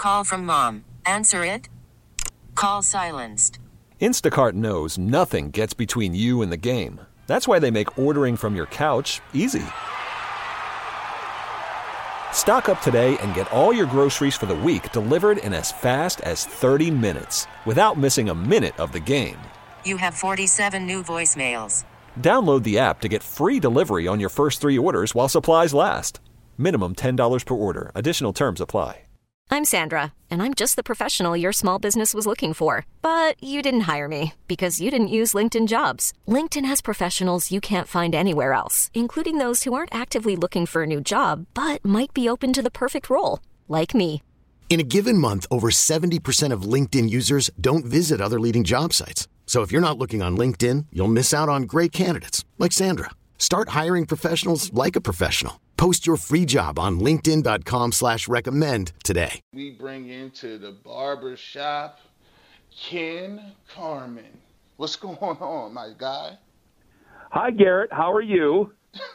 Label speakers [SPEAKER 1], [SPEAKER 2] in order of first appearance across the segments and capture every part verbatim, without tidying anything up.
[SPEAKER 1] Call from mom. Answer it. Call silenced.
[SPEAKER 2] Instacart knows nothing gets between you and the game. That's why they make ordering from your couch easy. Stock up today and get all your groceries for the week delivered in as fast as thirty minutes without missing a minute of the game.
[SPEAKER 1] You have forty-seven new voicemails.
[SPEAKER 2] Download the app to get free delivery on your first three orders while supplies last. Minimum ten dollars per order. Additional terms apply.
[SPEAKER 3] I'm Sandra, and I'm just the professional your small business was looking for. But you didn't hire me because you didn't use LinkedIn Jobs. LinkedIn has professionals you can't find anywhere else, including those who aren't actively looking for a new job, but might be open to the perfect role, like me.
[SPEAKER 4] In a given month, over seventy percent of LinkedIn users don't visit other leading job sites. So if you're not looking on LinkedIn, you'll miss out on great candidates like Sandra. Start hiring professionals like a professional. Post your free job on linkedin.com slash recommend today.
[SPEAKER 5] We bring into the barber shop Ken Carman. What's going on, my guy?
[SPEAKER 6] Hi, Garrett. How are you?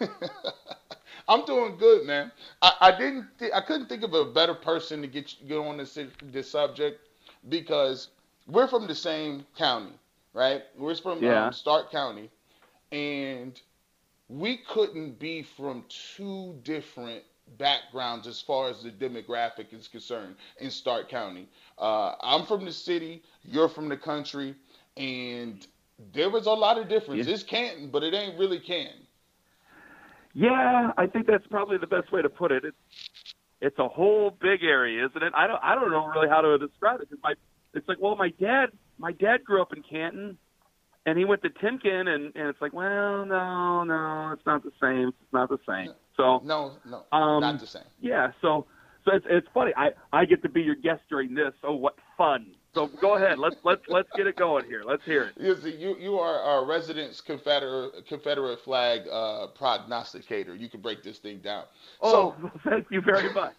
[SPEAKER 5] I'm doing good, man. I, I didn't. Th- I couldn't think of a better person to get get on this this subject because we're from the same county, right? We're from
[SPEAKER 6] yeah.
[SPEAKER 5] um, Stark County, and we couldn't be from two different backgrounds as far as the demographic is concerned in Stark County. Uh, I'm from the city, you're from the country, and there was a lot of difference. Yeah. It's Canton, but it ain't really Canton.
[SPEAKER 6] Yeah, I think that's probably the best way to put it. It's it's a whole big area, isn't it? I don't I don't know really how to describe it. Cause my it's like, well, my dad my dad grew up in Canton. And he went to Timken, and, and it's like, well, no, no, it's not the same. It's not the same. So
[SPEAKER 5] no, no,
[SPEAKER 6] um,
[SPEAKER 5] not the same.
[SPEAKER 6] Yeah, so so it's it's funny. I, I get to be your guest during this. Oh, what fun! So go ahead. Let's let's let's get it going here. Let's hear it.
[SPEAKER 5] You see, you, you are our resident Confederate Confederate flag uh, prognosticator. You can break this thing down.
[SPEAKER 6] Oh,
[SPEAKER 5] so,
[SPEAKER 6] thank you very much.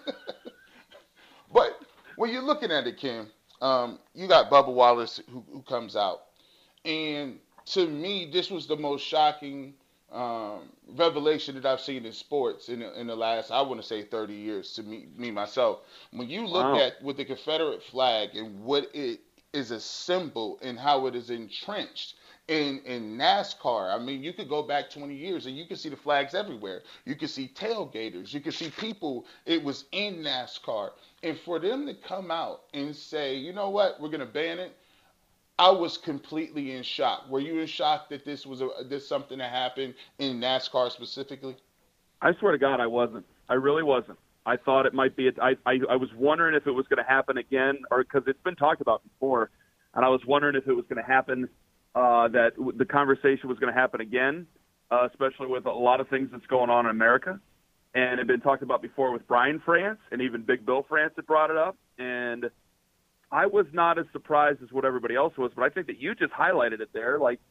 [SPEAKER 5] But when you're looking at it, Kim, um, you got Bubba Wallace who, who comes out. And to me, this was the most shocking um, revelation that I've seen in sports in the, in the last, I want to say, thirty years to me, me myself. When you look
[SPEAKER 6] wow.
[SPEAKER 5] at with the Confederate flag and what it is a symbol and how it is entrenched in, in NASCAR, I mean, you could go back twenty years and you can see the flags everywhere. You can see tailgaters. You can see people. It was in NASCAR. And for them to come out and say, you know what, we're going to ban it. I was completely in shock. Were you in shock that this was a, this something that happened in NASCAR specifically?
[SPEAKER 6] I swear to God, I wasn't. I really wasn't. I thought it might be. A, I, I I was wondering if it was going to happen again, or because it's been talked about before, and I was wondering if it was going to happen. Uh, that the conversation was going to happen again, uh, especially with a lot of things that's going on in America, and it had been talked about before with Brian France, and even Big Bill France had brought it up, and I was not as surprised as what everybody else was, but I think that you just highlighted it there. Like,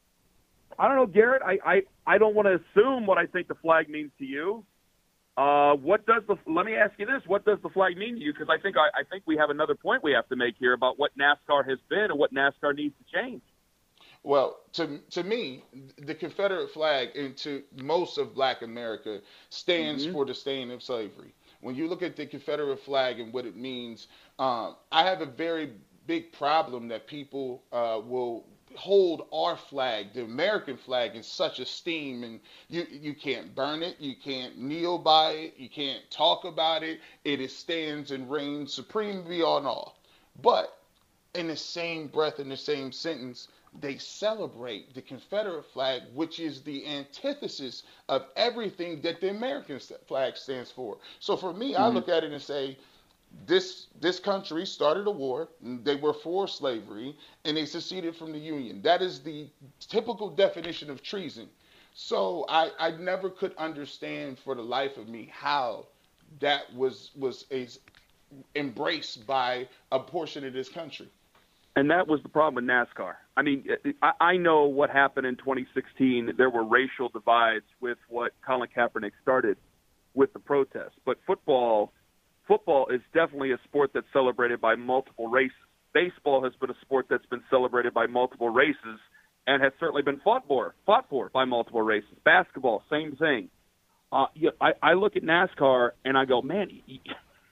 [SPEAKER 6] I don't know, Garrett, I, I, I don't want to assume what I think the flag means to you. Uh, what does the, let me ask you this, what does the flag mean to you? Because I think, I, I think we have another point we have to make here about what NASCAR has been and what NASCAR needs to change.
[SPEAKER 5] Well, to to me, the Confederate flag, and to most of Black America, stands mm-hmm. for the stain of slavery. When you look at the Confederate flag and what it means, um, I have a very big problem that people uh, will hold our flag, the American flag, in such esteem, and you you can't burn it, you can't kneel by it, you can't talk about it. It is stands and reigns supreme beyond all. But in the same breath, in the same sentence, they celebrate the Confederate flag, which is the antithesis of everything that the American flag stands for. So for me, mm-hmm. I look at it and say, this this country started a war. They were for slavery, and they seceded from the Union. That is the typical definition of treason. So I, I never could understand for the life of me how that was was a, embraced by a portion of this country.
[SPEAKER 6] And that was the problem with NASCAR. I mean, I, I know what happened in twenty sixteen. There were racial divides with what Colin Kaepernick started with the protests. But football, football is definitely a sport that's celebrated by multiple races. Baseball has been a sport that's been celebrated by multiple races and has certainly been fought for, fought for by multiple races. Basketball, same thing. Uh, yeah, I, I look at NASCAR and I go, man,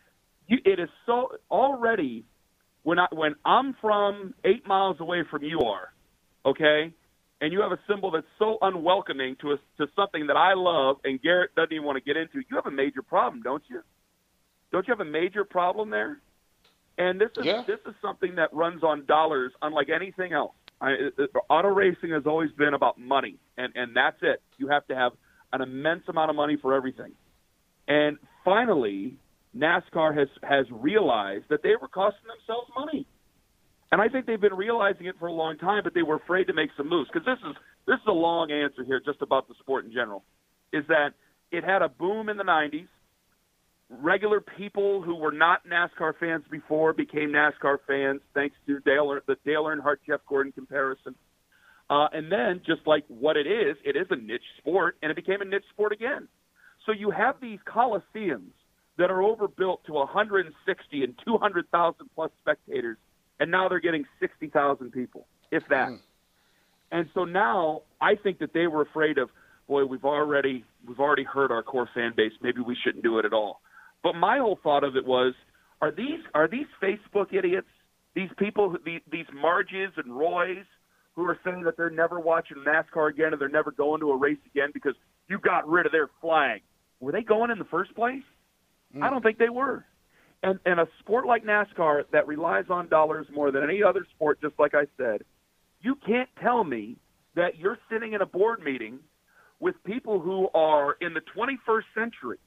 [SPEAKER 6] you, it is so already when I when I'm from eight miles away from you are, okay, and you have a symbol that's so unwelcoming to a, to something that I love, and Garrett doesn't even want to get into. You have a major problem, don't you? Don't you have a major problem there? And this is
[SPEAKER 5] yeah.
[SPEAKER 6] this is something that runs on dollars, unlike anything else. I, it, it, auto racing has always been about money, and, and that's it. You have to have an immense amount of money for everything. And finally, NASCAR has, has realized that they were costing themselves money. And I think they've been realizing it for a long time, but they were afraid to make some moves. Because this is this is a long answer here just about the sport in general, is that it had a boom in the nineties. Regular people who were not NASCAR fans before became NASCAR fans thanks to Dale, the Dale Earnhardt, Jeff Gordon comparison. Uh, and then, just like what it is, it is a niche sport, and it became a niche sport again. So you have these coliseums that are overbuilt to one hundred sixty and two hundred thousand plus spectators, and now they're getting sixty thousand people, if that. Mm. And so now I think that they were afraid of, boy, we've already we've already hurt our core fan base. Maybe we shouldn't do it at all. But my whole thought of it was, are these are these Facebook idiots, these people, these, these Marges and Roys, who are saying that they're never watching NASCAR again and they're never going to a race again because you got rid of their flag? Were they going in the first place? Mm. I don't think they were. And, and a sport like NASCAR that relies on dollars more than any other sport, just like I said, you can't tell me that you're sitting in a board meeting with people who are in the twenty-first century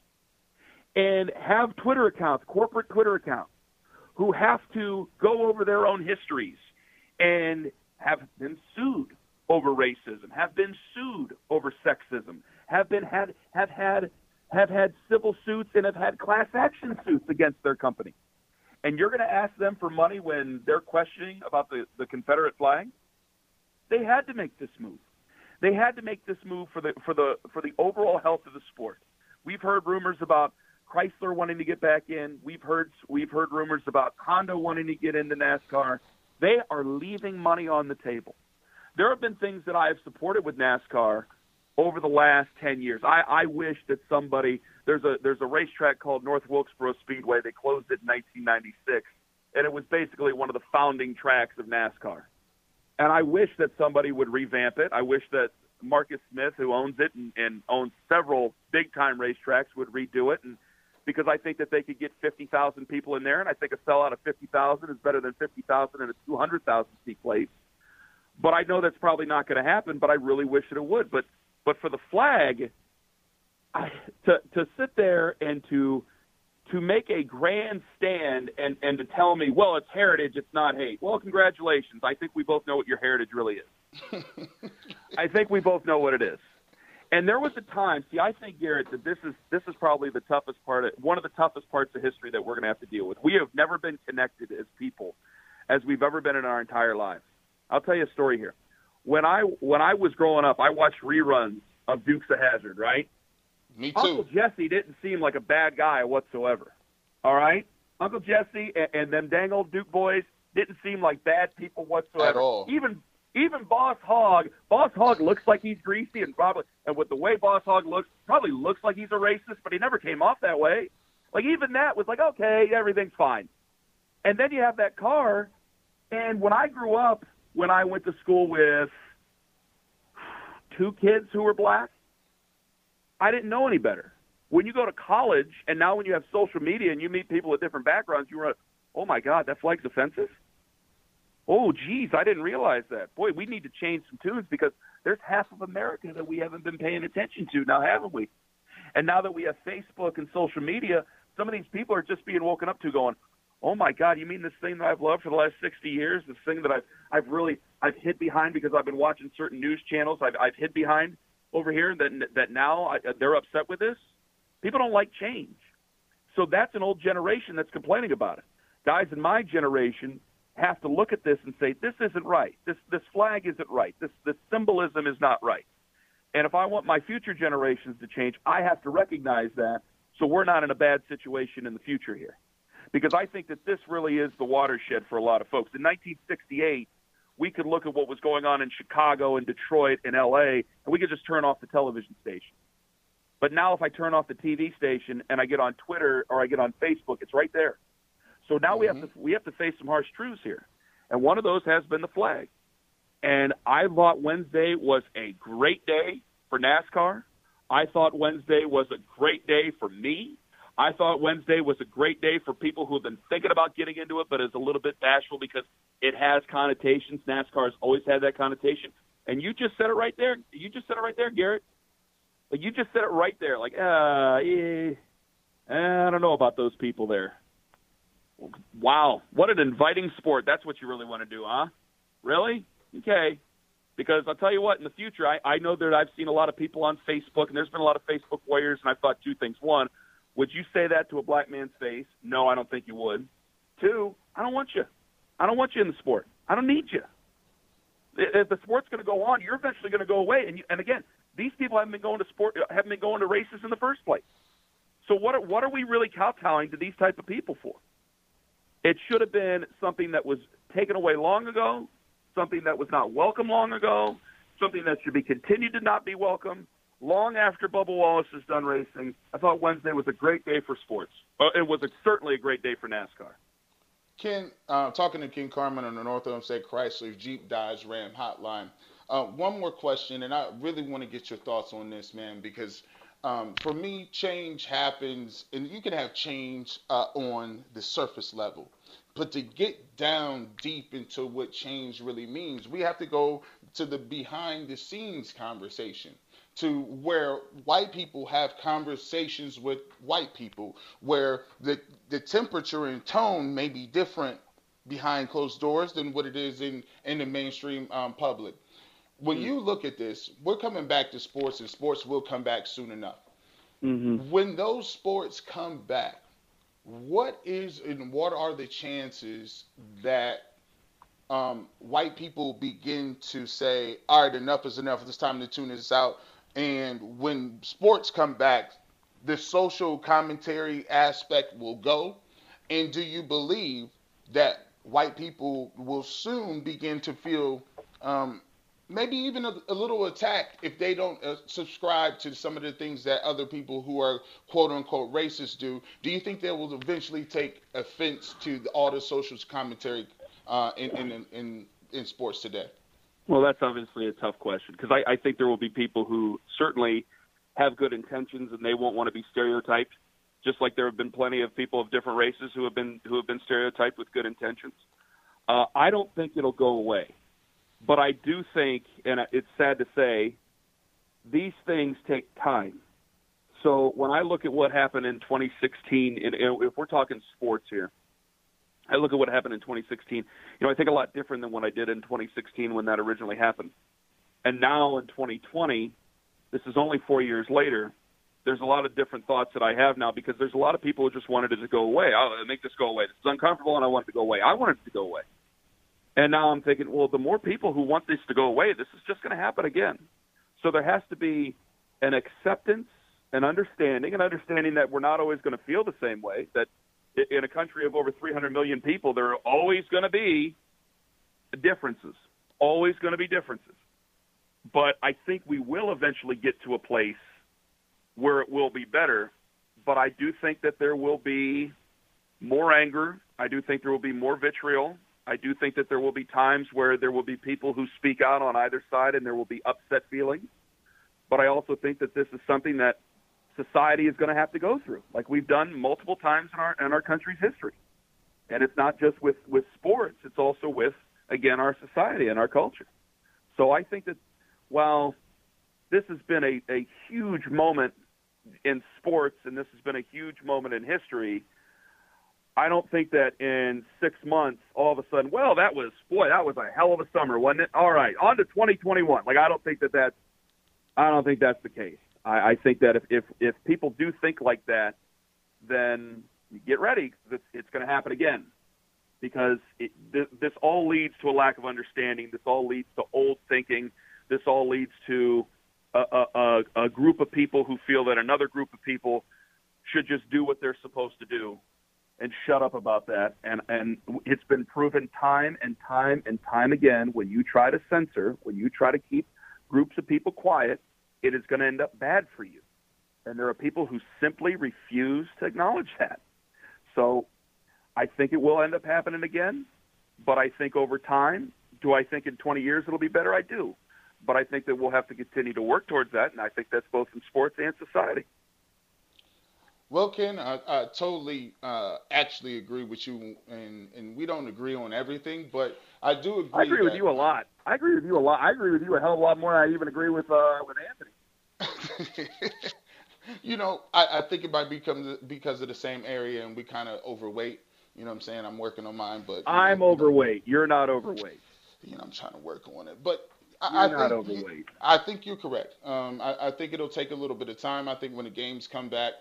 [SPEAKER 6] and have Twitter accounts, corporate Twitter accounts, who have to go over their own histories and have been sued over racism, have been sued over sexism, have been had have had have had civil suits and have had class action suits against their company. And you're going to ask them for money when they're questioning about the, the Confederate flag? They had to make this move. They had to make this move for the for the for the overall health of the sport. We've heard rumors about Chrysler wanting to get back in. We've heard we've heard rumors about Honda wanting to get into NASCAR. They are leaving money on the table. There have been things that I have supported with NASCAR over the last ten years. I, I wish that somebody there's a there's a racetrack called North Wilkesboro Speedway. They closed it in nineteen ninety-six, and it was basically one of the founding tracks of NASCAR. And I wish that somebody would revamp it. I wish that Marcus Smith, who owns it and, and owns several big-time racetracks, would redo it. And because I think that they could get fifty thousand people in there, and I think a sellout of fifty thousand is better than fifty thousand in a two hundred thousand seat place. But I know that's probably not going to happen, but I really wish that it would. But but for the flag, I, to to sit there and to to make a grand stand and, and to tell me, well, it's heritage, it's not hate. Well, congratulations. I think we both know what your heritage really is. I think we both know what it is. And there was a time, see, I think, Garrett, that this is this is probably the toughest part, of, one of the toughest parts of history that we're going to have to deal with. We have never been connected as people as we've ever been in our entire lives. I'll tell you a story here. When I when I was growing up, I watched reruns of Dukes of Hazzard, right?
[SPEAKER 5] Me too.
[SPEAKER 6] Uncle Jesse didn't seem like a bad guy whatsoever, all right? Uncle Jesse and, and them dang old Duke boys didn't seem like bad people whatsoever.
[SPEAKER 5] At all.
[SPEAKER 6] Even Even Boss Hogg, Boss Hogg looks like he's greasy and probably, and with the way Boss Hogg looks, probably looks like he's a racist, but he never came off that way. Like, even that was like, okay, everything's fine. And then you have that car, and when I grew up, when I went to school with two kids who were black, I didn't know any better. When you go to college, and now when you have social media and you meet people with different backgrounds, you're like, oh, my God, that flag's offensive? Oh, geez, I didn't realize that. Boy, we need to change some tunes because there's half of America that we haven't been paying attention to now, haven't we? And now that we have Facebook and social media, some of these people are just being woken up to going, oh, my God, you mean this thing that I've loved for the last sixty years, this thing that I've, I've really I've hid behind because I've been watching certain news channels I've, I've hid behind over here that, that now I, they're upset with this? People don't like change. So that's an old generation that's complaining about it. Guys in my generation have to look at this and say, this isn't right. This this flag isn't right. This this symbolism is not right. And if I want my future generations to change, I have to recognize that so we're not in a bad situation in the future here. Because I think that this really is the watershed for a lot of folks. In nineteen sixty-eight, we could look at what was going on in Chicago and Detroit and L A, and we could just turn off the television station. But now if I turn off the T V station and I get on Twitter or I get on Facebook, it's right there. So now
[SPEAKER 5] mm-hmm.
[SPEAKER 6] we have to we have to face some harsh truths here, and one of those has been the flag. And I thought Wednesday was a great day for NASCAR. I thought Wednesday was a great day for me. I thought Wednesday was a great day for people who have been thinking about getting into it, but is a little bit bashful because it has connotations. NASCAR has always had that connotation. And you just said it right there. You just said it right there, Garrett. Like, you just said it right there. Like, uh, eh, I don't know about those people there. Wow, what an inviting sport. That's what you really want to do, huh? Really? Okay. Because I'll tell you what, in the future, I, I know that I've seen a lot of people on Facebook, and there's been a lot of Facebook warriors, and I've thought two things. One, would you say that to a black man's face? No, I don't think you would. Two, I don't want you. I don't want you in the sport. I don't need you. If the sport's going to go on, you're eventually going to go away. And, you, and again, these people haven't been going to sport, haven't been going to races in the first place. So what are, what are we really kowtowing to these type of people for? It should have been something that was taken away long ago, something that was not welcome long ago, something that should be continued to not be welcome long after Bubba Wallace is done racing. I thought Wednesday was a great day for sports. Uh, it was a, certainly a great day for NASCAR.
[SPEAKER 5] Ken, uh, talking to Ken Carman on the North Olmsted Chrysler Jeep Dodge Ram hotline. Uh, one more question, and I really want to get your thoughts on this, man, because um, for me, change happens, and you can have change uh, on the surface level. But to get down deep into what change really means, we have to go to the behind-the-scenes conversation, to where white people have conversations with white people, where the the temperature and tone may be different behind closed doors than what it is in, in the mainstream um, public. When mm-hmm. you look at this, we're coming back to sports, and sports will come back soon enough. Mm-hmm. When those sports come back, what is and what are the chances that um, white people begin to say, all right, enough is enough, it's time to tune this out? And when sports come back, the social commentary aspect will go. And do you believe that white people will soon begin to feel um, maybe even a, a little attacked if they don't uh, subscribe to some of the things that other people who are quote unquote racist do? Do you think they will eventually take offense to the, all the social commentary uh, in, in, in, in sports today?
[SPEAKER 6] Well, that's obviously a tough question, because I, I think there will be people who certainly have good intentions and they won't want to be stereotyped, just like there have been plenty of people of different races who have been who have been stereotyped with good intentions. Uh, I don't think it'll go away, but I do think, and it's sad to say, these things take time. So when I look at what happened in twenty sixteen, and if we're talking sports here, I look at what happened in twenty sixteen. You know, I think a lot different than what I did in twenty sixteen when that originally happened. And now in twenty twenty, this is only four years later, there's a lot of different thoughts that I have now, because there's a lot of people who just wanted it to go away. I'll make this go away. This is uncomfortable, and I want it to go away. I wanted it to go away. And now I'm thinking, well, the more people who want this to go away, this is just going to happen again. So there has to be an acceptance, an understanding, an understanding that we're not always going to feel the same way, that in a country of over three hundred million people, there are always going to be differences, always going to be differences. But I think we will eventually get to a place where it will be better. But I do think that there will be more anger. I do think there will be more vitriol. I do think that there will be times where there will be people who speak out on either side, and there will be upset feelings. But I also think that this is something that society is going to have to go through, like we've done multiple times in our in our country's history. And it's not just with, with sports, it's also with, again, our society and our culture. So I think that while this has been a, a huge moment in sports, and this has been a huge moment in history, I don't think that in six months, all of a sudden, well, that was, boy, that was a hell of a summer, wasn't it? All right, on to twenty twenty-one. Like, I don't think that that's, I don't think that's the case. I, I think that if, if, if people do think like that, then get ready. It's, it's going to happen again, because it, this, this all leads to a lack of understanding. This all leads to old thinking. This all leads to a, a, a group of people who feel that another group of people should just do what they're supposed to do and shut up about that. And, and it's been proven time and time and time again, when you try to censor, when you try to keep groups of people quiet, it is going to end up bad for you. And there are people who simply refuse to acknowledge that. So I think it will end up happening again, but I think over time, do I think in twenty years it'll be better? I do. But I think that we'll have to continue to work towards that, and I think that's both in sports and society.
[SPEAKER 5] Well, Ken, I, I totally uh, actually agree with you, and, and we don't agree on everything, but I do agree.
[SPEAKER 6] I agree
[SPEAKER 5] that,
[SPEAKER 6] with you a lot. I agree with you a lot. I agree with you a hell of a lot more than I even agree with uh, with Anthony.
[SPEAKER 5] You know, I, I think it might become because of the same area, and we kind of overweight. You know what I'm saying? I'm working on mine, but
[SPEAKER 6] I'm
[SPEAKER 5] know,
[SPEAKER 6] overweight. You know, You're not overweight.
[SPEAKER 5] You know, I'm trying to work on it, but
[SPEAKER 6] You're
[SPEAKER 5] I, I
[SPEAKER 6] not
[SPEAKER 5] think
[SPEAKER 6] overweight.
[SPEAKER 5] You, I think you're correct. Um, I, I think it'll take a little bit of time. I think when the games come back,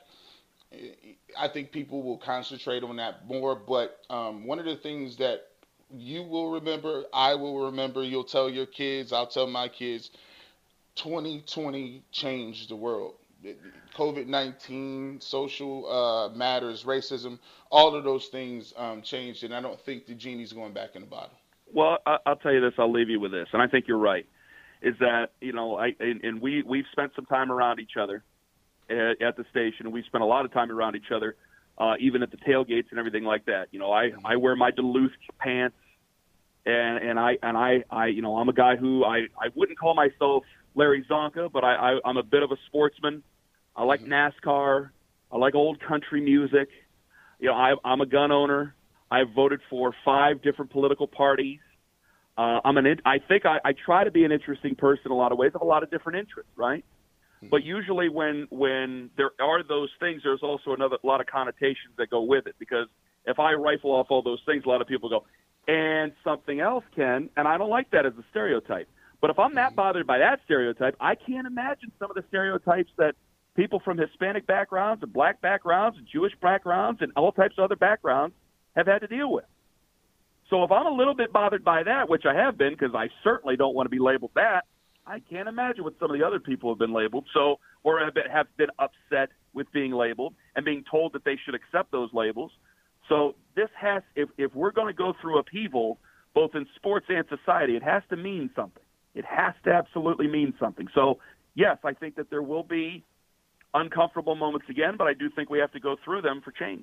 [SPEAKER 5] I think people will concentrate on that more. But um, one of the things that you will remember, I will remember, you'll tell your kids, I'll tell my kids, twenty twenty changed the world. COVID nineteen, social uh, matters, racism, all of those things um, changed, and I don't think the genie's going back in the bottle.
[SPEAKER 6] Well, I'll tell you this. I'll leave you with this, and I think you're right, is that, you know, I and, and we, we've spent some time around each other at, at the station, and we've spent a lot of time around each other, uh, even at the tailgates and everything like that. You know, I, I wear my Duluth pants, and, and, I, and I, I, you know, I'm a guy who I, I wouldn't call myself Larry Zonka, but I, I, I'm a bit of a sportsman. I like NASCAR. I like old country music. You know, I, I'm a gun owner. I've voted for five different political parties. Uh, I'm an. I think I, I try to be an interesting person in a lot of ways. I have a lot of different interests, right? Mm-hmm. But usually, when when there are those things, there's also another a lot of connotations that go with it. Because if I rifle off all those things, a lot of people go, and something else, Ken, and I don't like that as a stereotype. But if I'm that bothered by that stereotype, I can't imagine some of the stereotypes that people from Hispanic backgrounds and black backgrounds and Jewish backgrounds and all types of other backgrounds have had to deal with. So if I'm a little bit bothered by that, which I have been, because I certainly don't want to be labeled that, I can't imagine what some of the other people have been labeled, so or have been, have been upset with being labeled and being told that they should accept those labels. So this has, if, if we're going to go through upheaval, both in sports and society, it has to mean something. It has to absolutely mean something. So, yes, I think that there will be uncomfortable moments again, but I do think we have to go through them for change.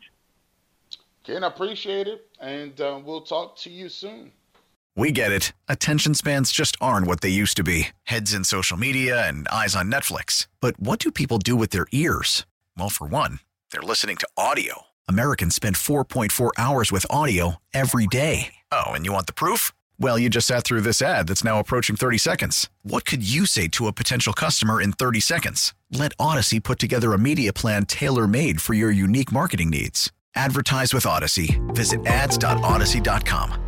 [SPEAKER 5] Ken, I appreciate it, and uh, we'll talk to you soon.
[SPEAKER 7] We get it. Attention spans just aren't what they used to be. Heads in social media and eyes on Netflix. But what do people do with their ears? Well, for one, they're listening to audio. Americans spend four point four hours with audio every day. Oh, and you want the proof? Well, you just sat through this ad that's now approaching thirty seconds. What could you say to a potential customer in thirty seconds? Let Odyssey put together a media plan tailor-made for your unique marketing needs. Advertise with Odyssey. Visit ads dot odyssey dot com.